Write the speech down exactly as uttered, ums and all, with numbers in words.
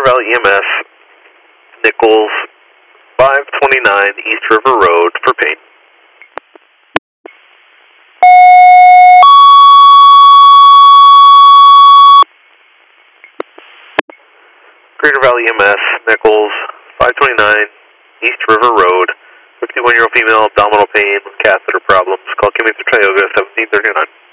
Valley E M S, Nichols, five twenty-nine East River Road for pain. Greater Valley E M S, Nichols, five twenty-nine East River Road, fifty-one-year-old female, abdominal pain with catheter problems. Call Kimmy through Tioga, seventeen thirty-nine.